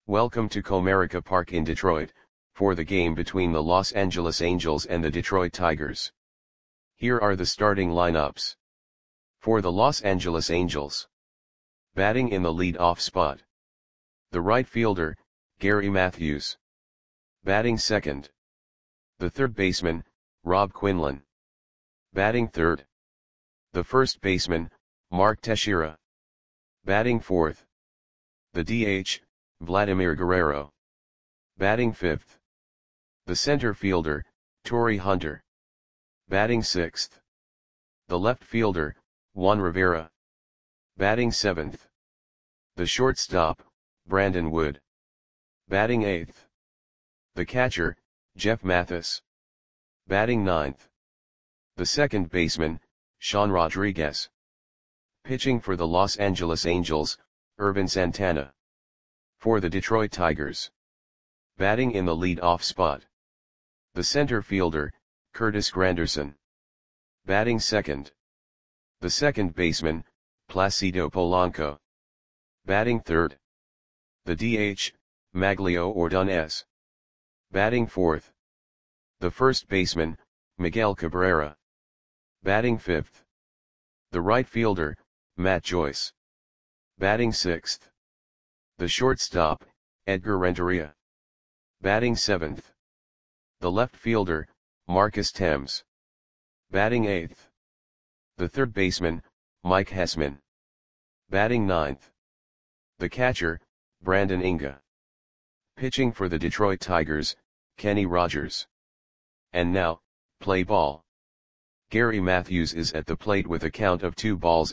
Welcome to Comerica Park in Detroit, for the game between the Los Angeles Angels and the Detroit Tigers. Here are the starting lineups. For the Los Angeles Angels. Batting in the lead-off spot. The right fielder, Gary Matthews. Batting second. The third baseman, Rob Quinlan. Batting third. The first baseman, Mark Teixeira. Batting fourth. The DH, Vladimir Guerrero. Batting fifth. The center fielder, Torii Hunter. Batting sixth. The left fielder, Juan Rivera. Batting seventh. The shortstop, Brandon Wood. Batting eighth. The catcher, Jeff Mathis. Batting ninth. The second baseman, Sean Rodriguez. Pitching for the Los Angeles Angels, Ervin Santana. For the Detroit Tigers. Batting in the lead-off spot. The center fielder, Curtis Granderson. Batting second. The second baseman, Placido Polanco. Batting third. The DH, Maglio Ordonez. Batting fourth. The first baseman, Miguel Cabrera. Batting fifth. The right fielder, Matt Joyce. Batting sixth. The shortstop, Edgar Renteria. Batting seventh. The left fielder, Marcus Thames. Batting eighth. The third baseman, Mike Hessman. Batting ninth. The catcher, Brandon Inga. Pitching for the Detroit Tigers, Kenny Rogers. And now, play ball. Gary Matthews is at the plate with a count of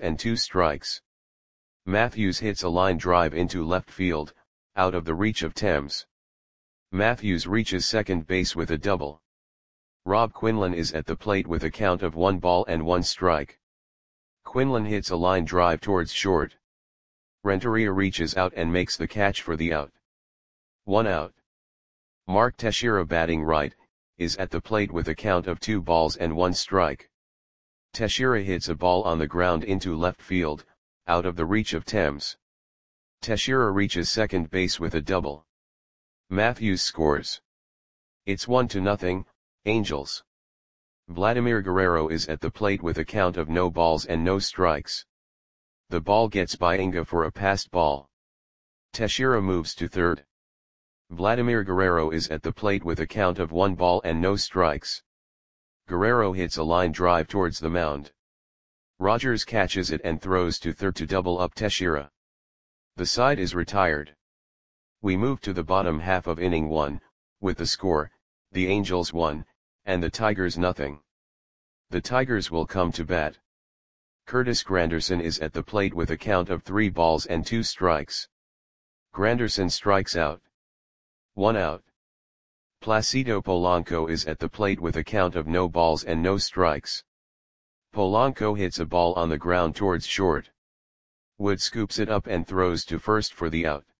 2-2 Matthews hits a line drive into left field, out of the reach of Thames. Matthews reaches second base with a double. Rob Quinlan is at the plate with a count of 1-1. Quinlan hits a line drive towards short. Renteria reaches out and makes the catch for the out. 1 out. Mark Teixeira, batting right, is at the plate with a count of 2-1. Teixeira hits a ball on the ground into left field, out of the reach of Thames. Teixeira reaches second base with a double. Matthews scores. It's 1-0, Angels. Vladimir Guerrero is at the plate with a count of no balls and no strikes. The ball gets by Inga for a passed ball. Teixeira moves to third. Vladimir Guerrero is at the plate with a count of 1 ball and no strikes. Guerrero hits a line drive towards the mound. Rogers catches it and throws to third to double up Teixeira. The side is retired. We move to the bottom half of inning 1, with the score, the Angels 1, and the Tigers 0. The Tigers will come to bat. Curtis Granderson is at the plate with a count of 3 balls and 2 strikes. Granderson strikes out. 1 out. Placido Polanco is at the plate with a count of no balls and no strikes. Polanco hits a ball on the ground towards short. Wood scoops it up and throws to first for the out.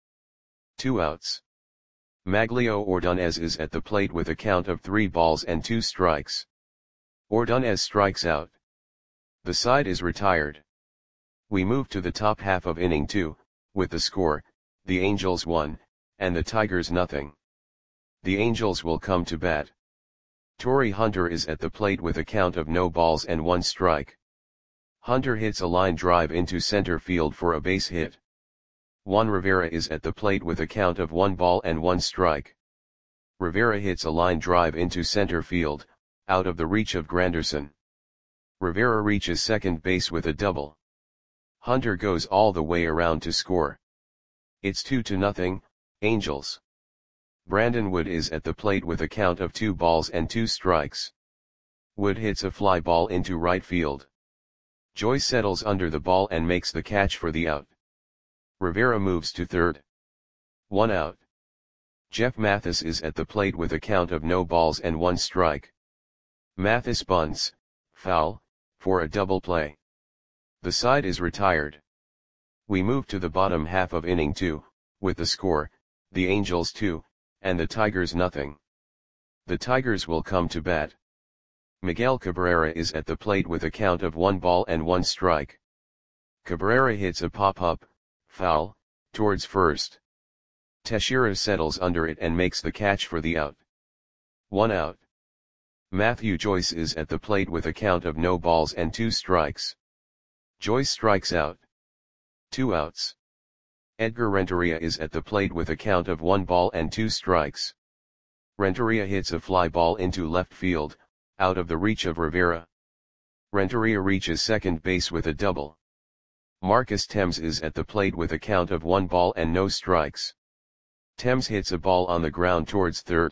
2 outs. Maglio Ordonez is at the plate with a count of 3 balls and 2 strikes. Ordonez strikes out. The side is retired. We move to the top half of inning 2, with the score, the Angels 1, and the Tigers 0. The Angels will come to bat. Torii Hunter is at the plate with a count of no balls and 1 strike. Hunter hits a line drive into center field for a base hit. Juan Rivera is at the plate with a count of 1 ball and 1 strike. Rivera hits a line drive into center field, out of the reach of Granderson. Rivera reaches second base with a double. Hunter goes all the way around to score. It's 2-0, Angels. Brandon Wood is at the plate with a count of 2 balls and 2 strikes. Wood hits a fly ball into right field. Joyce settles under the ball and makes the catch for the out. Rivera moves to third. 1 out. Jeff Mathis is at the plate with a count of no balls and 1 strike. Mathis bunts, foul, for a double play. The side is retired. We move to the bottom half of inning 2, with the score, the Angels 2, and the Tigers 0. The Tigers will come to bat. Miguel Cabrera is at the plate with a count of 1 ball and 1 strike. Cabrera hits a pop-up, foul, towards first. Teixeira settles under it and makes the catch for the out. 1 out. Matthew Joyce is at the plate with a count of no balls and 2 strikes. Joyce strikes out. 2 outs. Edgar Renteria is at the plate with a count of 1 ball and 2 strikes. Renteria hits a fly ball into left field, out of the reach of Rivera. Renteria reaches second base with a double. Marcus Thames is at the plate with a count of 1 ball and no strikes. Thames hits a ball on the ground towards third.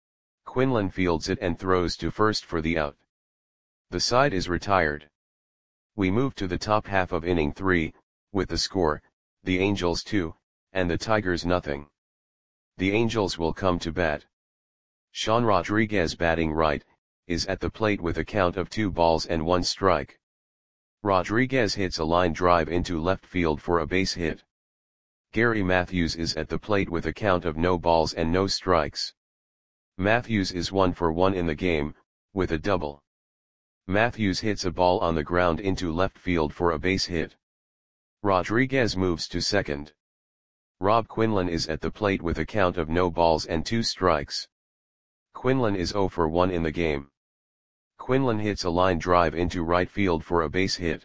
Quinlan fields it and throws to first for the out. The side is retired. We move to the top half of inning 3, with the score, the Angels 2, and the Tigers nothing. The Angels will come to bat. Sean Rodriguez, batting right, is at the plate with a count of 2 balls and 1 strike. Rodriguez hits a line drive into left field for a base hit. Gary Matthews is at the plate with a count of no balls and no strikes. Matthews is 1 for 1 in the game, with a double. Matthews hits a ball on the ground into left field for a base hit. Rodriguez moves to second. Rob Quinlan is at the plate with a count of no balls and 2 strikes. Quinlan is 0 for 1 in the game. Quinlan hits a line drive into right field for a base hit.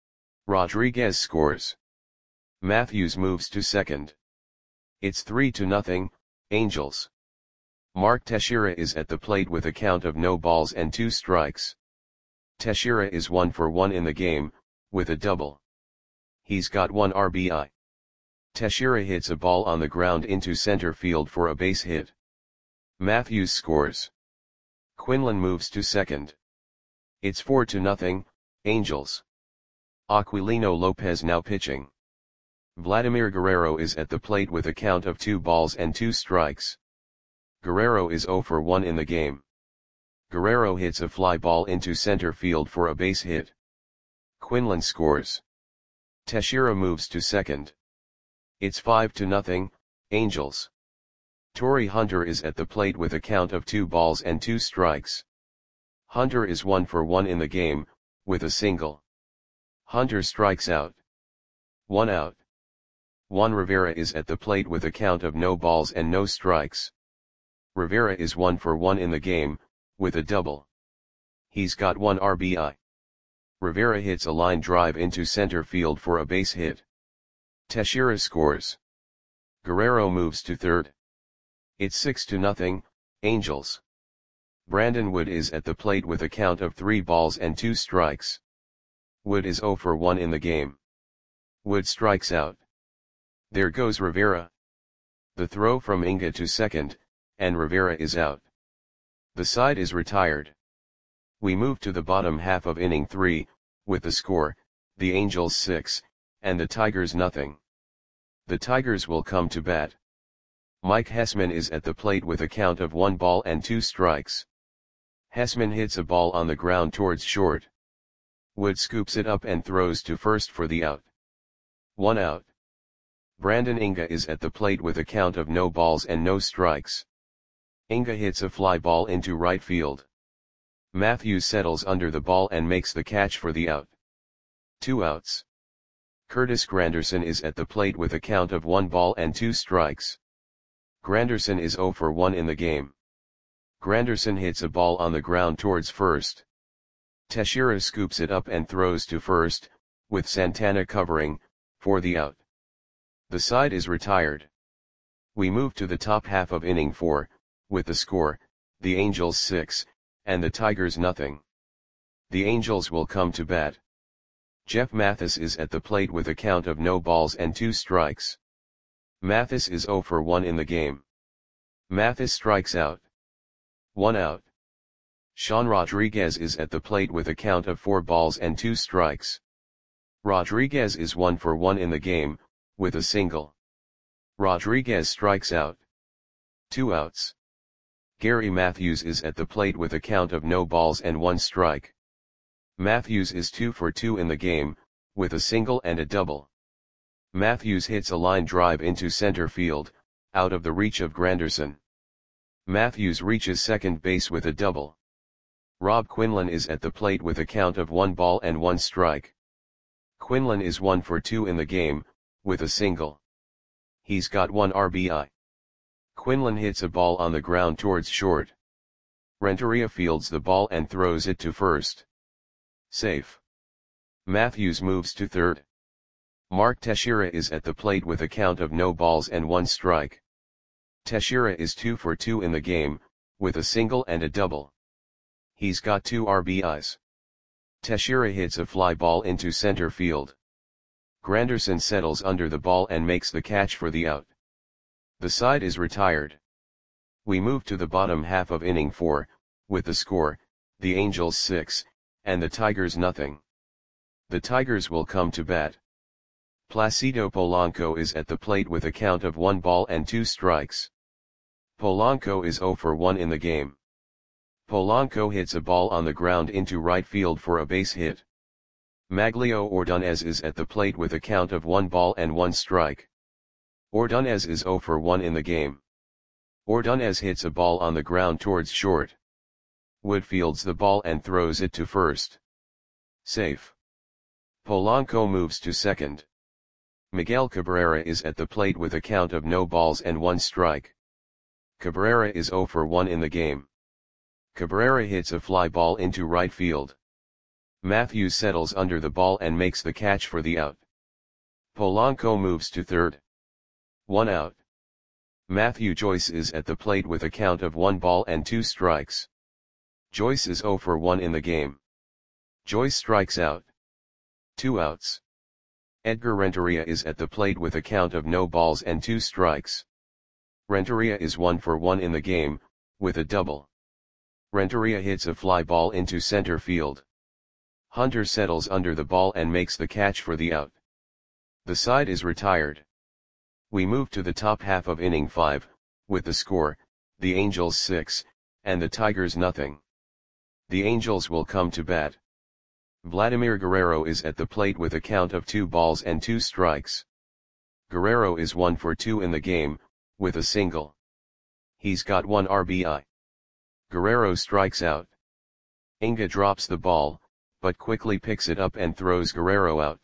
Rodriguez scores. Matthews moves to second. It's 3-0, Angels. Mark Teixeira is at the plate with a count of no balls and 2 strikes. Teixeira is 1 for 1 in the game, with a double. He's got 1 RBI. Teixeira hits a ball on the ground into center field for a base hit. Matthews scores. Quinlan moves to second. It's 4-0, Angels. Aquilino Lopez now pitching. Vladimir Guerrero is at the plate with a count of 2 balls and 2 strikes. Guerrero is 0 for 1 in the game. Guerrero hits a fly ball into center field for a base hit. Quinlan scores. Teixeira moves to second. It's 5-0, Angels. Torrey Hunter is at the plate with a count of 2 balls and 2 strikes. Hunter is 1 for 1 in the game, with a single. Hunter strikes out. 1 out. Juan Rivera is at the plate with a count of no balls and no strikes. Rivera is 1 for 1 in the game, with a double. He's got 1 RBI. Rivera hits a line drive into center field for a base hit. Teixeira scores. Guerrero moves to third. It's 6-0, Angels. Brandon Wood is at the plate with a count of 3 balls and 2 strikes. Wood is 0 for 1 in the game. Wood strikes out. There goes Rivera. The throw from Inga to second, and Rivera is out. The side is retired. We move to the bottom half of inning 3, with the score, the Angels 6, and the Tigers nothing. The Tigers will come to bat. Mike Hessman is at the plate with a count of 1 ball and 2 strikes. Hessman hits a ball on the ground towards short. Wood scoops it up and throws to first for the out. 1 out. Brandon Inga is at the plate with a count of no balls and no strikes. Inga hits a fly ball into right field. Matthews settles under the ball and makes the catch for the out. 2 outs. Curtis Granderson is at the plate with a count of 1 ball and 2 strikes. Granderson is 0 for 1 in the game. Granderson hits a ball on the ground towards first. Teixeira scoops it up and throws to first, with Santana covering, for the out. The side is retired. We move to the top half of inning 4, with the score, the Angels 6, and the Tigers nothing. The Angels will come to bat. Jeff Mathis is at the plate with a count of no balls and 2 strikes. Mathis is 0 for 1 in the game. Mathis strikes out. 1 out. Sean Rodriguez is at the plate with a count of 4 balls and 2 strikes. Rodriguez is 1 for 1 in the game, with a single. Rodriguez strikes out. 2 outs. Gary Matthews is at the plate with a count of no balls and 1 strike. Matthews is 2 for 2 in the game, with a single and a double. Matthews hits a line drive into center field, out of the reach of Granderson. Matthews reaches second base with a double. Rob Quinlan is at the plate with a count of 1 ball and 1 strike. Quinlan is 1 for 2 in the game, with a single. He's got 1 RBI. Quinlan hits a ball on the ground towards short. Renteria fields the ball and throws it to first. Safe. Matthews moves to third. Mark Teixeira is at the plate with a count of no balls and 1 strike. Teixeira is 2 for 2 in the game, with a single and a double. He's got 2 RBIs. Teixeira hits a fly ball into center field. Granderson settles under the ball and makes the catch for the out. The side is retired. We move to the bottom half of inning 4, with the score, the Angels 6, and the Tigers nothing. The Tigers will come to bat. Placido Polanco is at the plate with a count of 1 ball and 2 strikes. Polanco is 0 for 1 in the game. Polanco hits a ball on the ground into right field for a base hit. Maglio Ordonez is at the plate with a count of 1 ball and 1 strike. Ordonez is 0 for 1 in the game. Ordonez hits a ball on the ground towards short. Wood fields the ball and throws it to first. Safe. Polanco moves to second. Miguel Cabrera is at the plate with a count of no balls and 1 strike. Cabrera is 0 for 1 in the game. Cabrera hits a fly ball into right field. Matthews settles under the ball and makes the catch for the out. Polanco moves to third. 1 out. Matthew Joyce is at the plate with a count of 1 ball and 2 strikes. Joyce is 0 for 1 in the game. Joyce strikes out. 2 outs. Edgar Renteria is at the plate with a count of no balls and 2 strikes. Renteria is 1 for 1 in the game, with a double. Renteria hits a fly ball into center field. Hunter settles under the ball and makes the catch for the out. The side is retired. We move to the top half of inning 5, with the score, the Angels 6, and the Tigers nothing. The Angels will come to bat. Vladimir Guerrero is at the plate with a count of 2 balls and 2 strikes. Guerrero is 1 for 2 in the game, with a single. He's got 1 RBI. Guerrero strikes out. Inga drops the ball, but quickly picks it up and throws Guerrero out.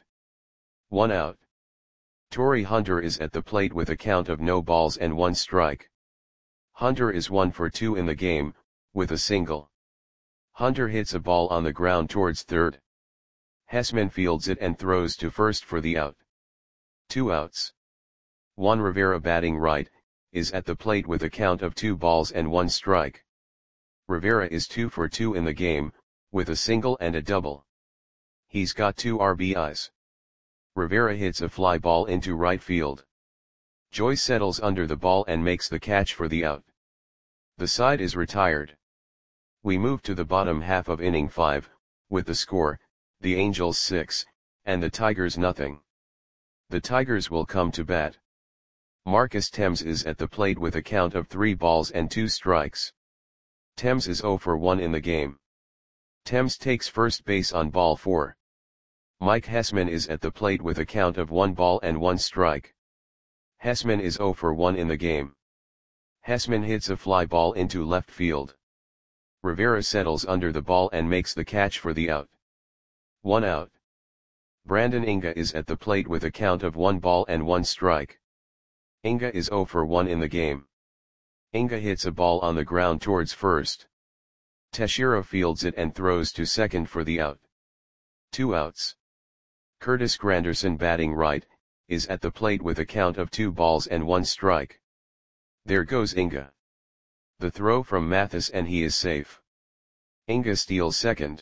1 out. Torrey Hunter is at the plate with a count of no balls and 1 strike. Hunter is 1 for 2 in the game, with a single. Hunter hits a ball on the ground towards third. Hessman fields it and throws to first for the out. 2 outs. Juan Rivera, batting right, is at the plate with a count of 2 balls and 1 strike. Rivera is 2 for 2 in the game, with a single and a double. He's got 2 RBIs. Rivera hits a fly ball into right field. Joyce settles under the ball and makes the catch for the out. The side is retired. We move to the bottom half of inning 5, with the score, the Angels 6, and the Tigers nothing. The Tigers will come to bat. Marcus Thames is at the plate with a count of 3 balls and 2 strikes. Thames is 0 for 1 in the game. Thames takes first base on ball 4. Mike Hessman is at the plate with a count of 1 ball and 1 strike. Hessman is 0 for 1 in the game. Hessman hits a fly ball into left field. Rivera settles under the ball and makes the catch for the out. 1 out. Brandon Inga is at the plate with a count of 1 ball and 1 strike. Inga is 0 for 1 in the game. Inga hits a ball on the ground towards first. Teixeira fields it and throws to second for the out. 2 outs. Curtis Granderson, batting right, is at the plate with a count of 2 balls and 1 strike. There goes Inga. The throw from Mathis and he is safe. Inga steals second.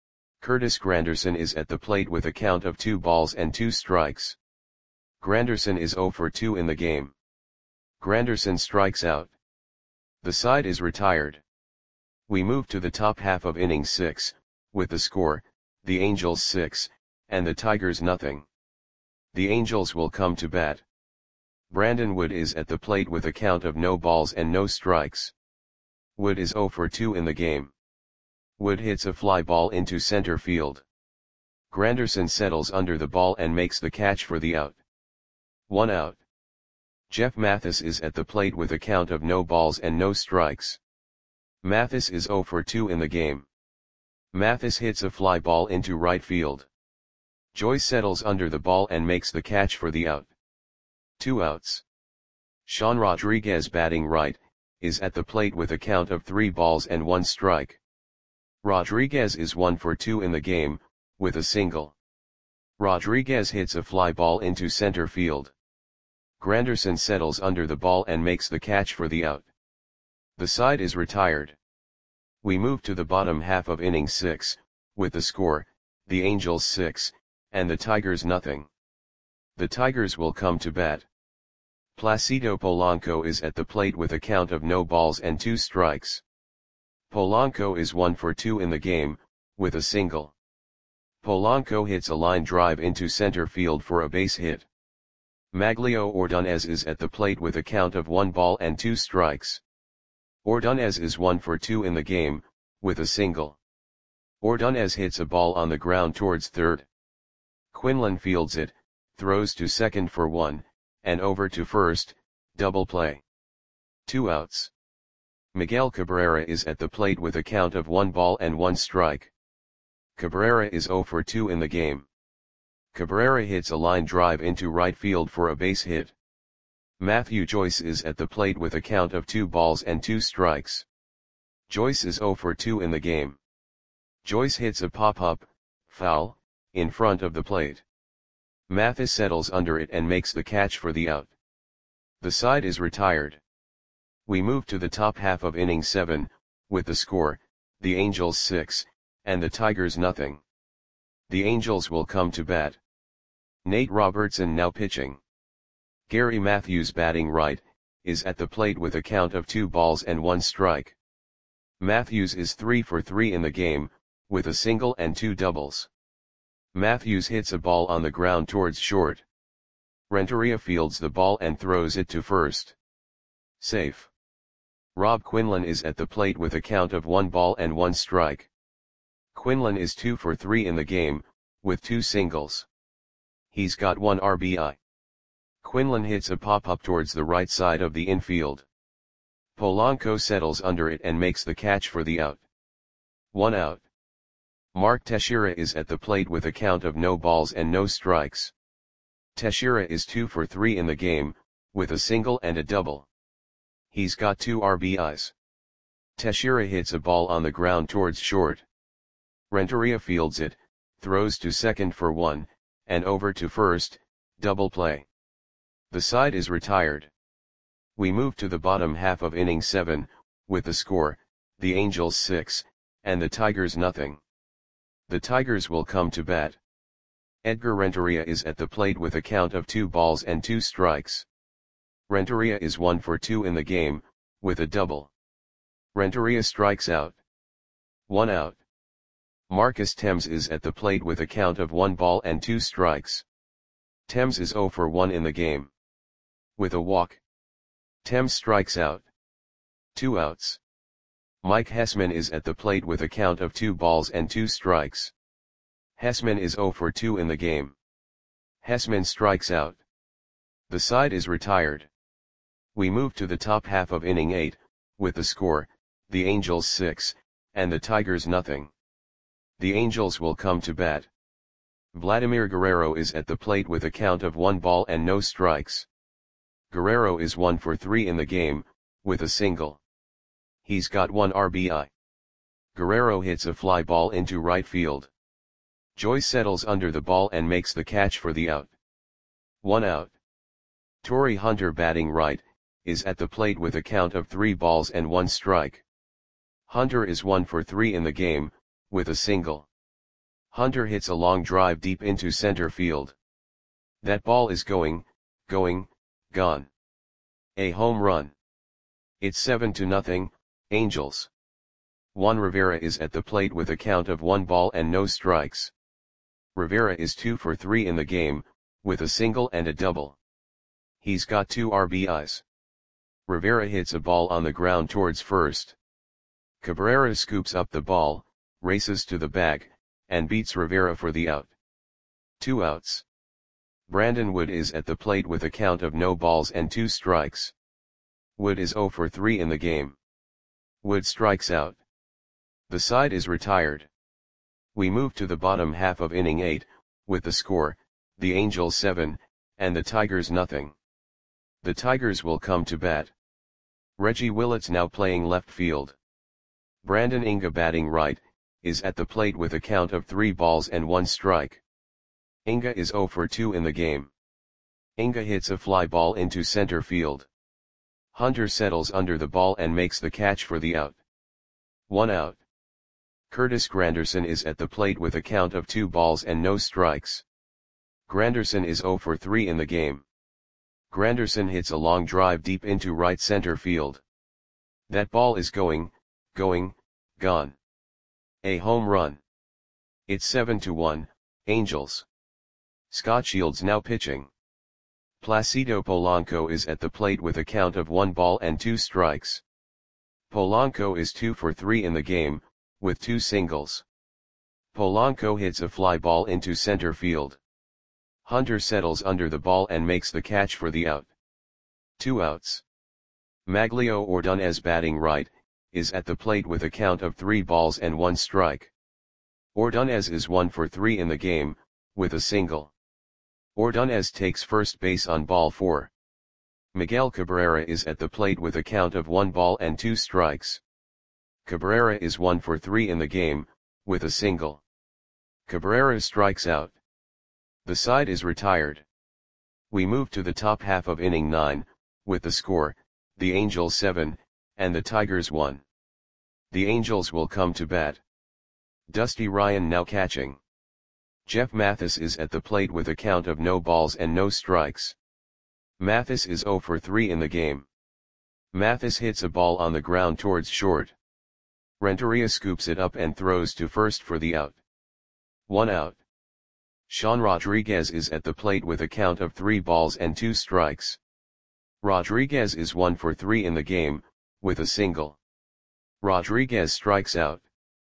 Curtis Granderson is at the plate with a count of 2 balls and 2 strikes. Granderson is 0 for 2 in the game. Granderson strikes out. The side is retired. We move to the top half of inning 6, with the score, the Angels 6, and the Tigers nothing. The Angels will come to bat. Brandon Wood is at the plate with a count of no balls and no strikes. Wood is 0 for 2 in the game. Wood hits a fly ball into center field. Granderson settles under the ball and makes the catch for the out. 1 out. Jeff Mathis is at the plate with a count of no balls and no strikes. Mathis is 0 for 2 in the game. Mathis hits a fly ball into right field. Joyce settles under the ball and makes the catch for the out. 2 outs. Sean Rodriguez batting right, is at the plate with a count of 3 balls and 1 strike. Rodriguez is 1 for 2 in the game, with a single. Rodriguez hits a fly ball into center field. Granderson settles under the ball and makes the catch for the out. The side is retired. We move to the bottom half of inning 6, with the score, the Angels 6, and the Tigers nothing. The Tigers will come to bat. Placido Polanco is at the plate with a count of no balls and 2 strikes. Polanco is 1 for 2 in the game, with a single. Polanco hits a line drive into center field for a base hit. Maglio Ordonez is at the plate with a count of 1 ball and 2 strikes. Ordonez is 1 for 2 in the game, with a single. Ordonez hits a ball on the ground towards third. Quinlan fields it, throws to second for 1, and over to first, double play. 2 outs. Miguel Cabrera is at the plate with a count of 1 ball and 1 strike. Cabrera is 0 for 2 in the game. Cabrera hits a line drive into right field for a base hit. Matthew Joyce is at the plate with a count of 2 balls and 2 strikes. Joyce is 0 for 2 in the game. Joyce hits a pop-up, foul, in front of the plate. Mathis settles under it and makes the catch for the out. The side is retired. We move to the top half of inning 7, with the score, the Angels 6, and the Tigers nothing. The Angels will come to bat. Nate Robertson now pitching. Gary Matthews batting right, is at the plate with a count of 2 balls and 1 strike. Matthews is 3 for 3 in the game, with a single and 2 doubles. Matthews hits a ball on the ground towards short. Renteria fields the ball and throws it to first. Safe. Rob Quinlan is at the plate with a count of 1 ball and 1 strike. Quinlan is 2 for 3 in the game, with 2 singles. He's got 1 RBI. Quinlan hits a pop-up towards the right side of the infield. Polanco settles under it and makes the catch for the out. 1 out. Mark Teixeira is at the plate with a count of no balls and no strikes. Teixeira is 2 for 3 in the game, with a single and a double. He's got 2 RBIs. Teixeira hits a ball on the ground towards short. Renteria fields it, throws to second for 1, and over to first, double play. The side is retired. We move to the bottom half of inning 7, with the score, the Angels 6, and the Tigers nothing. The Tigers will come to bat. Edgar Renteria is at the plate with a count of 2 balls and 2 strikes. Renteria is 1 for 2 in the game, with a double. Renteria strikes out. 1 out. Marcus Thames is at the plate with a count of 1 ball and 2 strikes. Thames is 0 for 1 in the game. With a walk. Thames strikes out. 2 outs. Mike Hessman is at the plate with a count of 2 balls and 2 strikes. Hessman is 0 for 2 in the game. Hessman strikes out. The side is retired. We move to the top half of inning 8, with the score, the Angels 6, and the Tigers nothing. The Angels will come to bat. Vladimir Guerrero is at the plate with a count of 1 ball and no strikes. Guerrero is 1 for 3 in the game, with a single. He's got 1 RBI. Guerrero hits a fly ball into right field. Joyce settles under the ball and makes the catch for the out. 1 out. Torrey Hunter batting right, is at the plate with a count of 3 balls and 1 strike. Hunter is 1 for 3 in the game, with a single. Hunter hits a long drive deep into center field. That ball is gone. A home run. It's 7-0, Angels. Juan Rivera is at the plate with a count of 1 ball and no strikes. Rivera is 2 for 3 in the game, with a single and a double. He's got 2 RBIs. Rivera hits a ball on the ground towards first. Cabrera scoops up the ball, races to the bag, and beats Rivera for the out. 2 outs. Brandon Wood is at the plate with a count of no balls and 2 strikes. Wood is 0 for 3 in the game. Wood strikes out. The side is retired. We move to the bottom half of inning 8, with the score, the Angels 7, and the Tigers nothing. The Tigers will come to bat. Reggie Willits now playing left field. Brandon Inga batting right, is at the plate with a count of 3 balls and 1 strike. Inga is 0 for 2 in the game. Inga hits a fly ball into center field. Hunter settles under the ball and makes the catch for the out. 1 out. Curtis Granderson is at the plate with a count of 2 balls and no strikes. Granderson is 0 for 3 in the game. Granderson hits a long drive deep into right center field. That ball is going, gone. A home run. It's 7-1, Angels. Scott Shields now pitching. Placido Polanco is at the plate with a count of 1 ball and 2 strikes. Polanco is 2 for 3 in the game, with 2 singles. Polanco hits a fly ball into center field. Hunter settles under the ball and makes the catch for the out. 2 outs. Maglio Ordonez batting right, is at the plate with a count of 3 balls and 1 strike. Ordonez is 1 for 3 in the game, with a single. Ordonez takes first base on ball 4. Miguel Cabrera is at the plate with a count of 1 ball and 2 strikes. Cabrera is 1 for 3 in the game, with a single. Cabrera strikes out. The side is retired. We move to the top half of inning 9, with the score, the Angels 7, and the Tigers 1. The Angels will come to bat. Dusty Ryan now catching. Jeff Mathis is at the plate with a count of no balls and no strikes. Mathis is 0 for 3 in the game. Mathis hits a ball on the ground towards short. Renteria scoops it up and throws to first for the out. 1 out. Sean Rodriguez is at the plate with a count of 3 balls and 2 strikes. Rodriguez is 1 for 3 in the game, with a single. Rodriguez strikes out.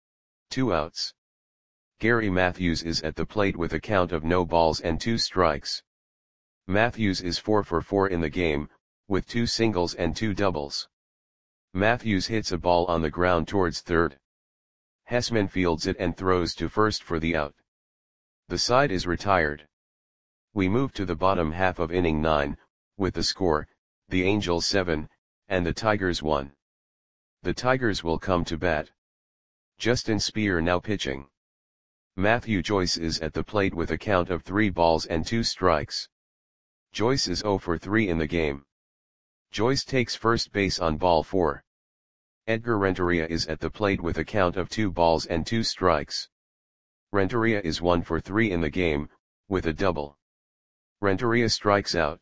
2 outs. Gary Matthews is at the plate with a count of no balls and 2 strikes. Matthews is 4 for 4 in the game, with 2 singles and 2 doubles. Matthews hits a ball on the ground towards third. Hessman fields it and throws to first for the out. The side is retired. We move to the bottom half of inning 9, with the score, the Angels 7, and the Tigers 1. The Tigers will come to bat. Justin Speer now pitching. Matthew Joyce is at the plate with a count of 3 balls and 2 strikes. Joyce is 0 for 3 in the game. Joyce takes first base on ball 4. Edgar Renteria is at the plate with a count of 2 balls and 2 strikes. Renteria is 1 for 3 in the game, with a double. Renteria strikes out.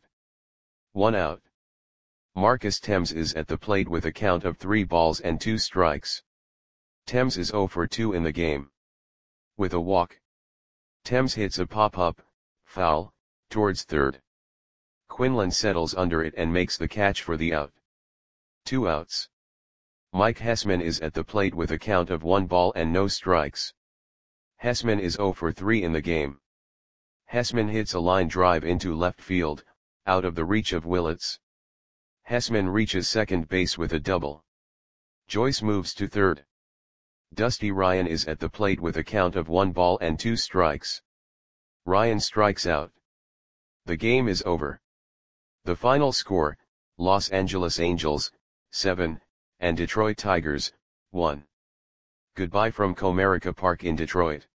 1 out. Marcus Thames is at the plate with a count of 3 balls and 2 strikes. Thames is 0 for 2 in the game. With a walk. Thames hits a pop-up, foul, towards third. Quinlan settles under it and makes the catch for the out. 2 outs. Mike Hessman is at the plate with a count of 1 ball and no strikes. Hessman is 0 for 3 in the game. Hessman hits a line drive into left field, out of the reach of Willits. Hessman reaches second base with a double. Joyce moves to third. Dusty Ryan is at the plate with a count of 1 ball and 2 strikes. Ryan strikes out. The game is over. The final score, Los Angeles Angels, 7, and Detroit Tigers, 1. Goodbye from Comerica Park in Detroit.